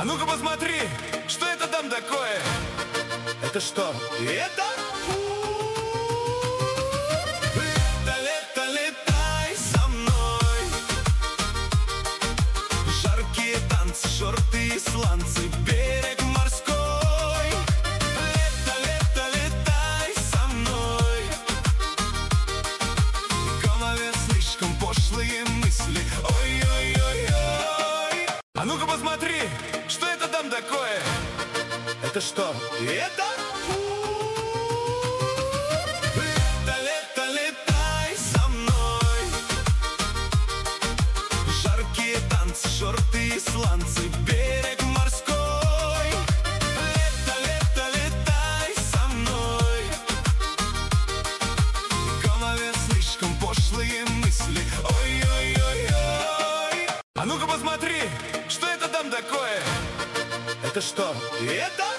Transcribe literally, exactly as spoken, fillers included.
А ну-ка посмотри, что это там такое? Это что? Это? Лето, лето, летай со мной. Жаркие танцы, шорты и сланцы, берег морской. Лето, лето, летай со мной. В голове слишком пошлые мысли. Ой-ой-ой-ой. А ну-ка посмотри, что это там такое? Это что? Это? Лето, лето, летай со мной. Жаркие танцы, шорты и сланцы, берег морской. Лето, лето, летай со мной. В голове слишком пошлые мысли. Ой-ой-ой-ой. А ну-ка посмотри, что это там такое? Это что? Это?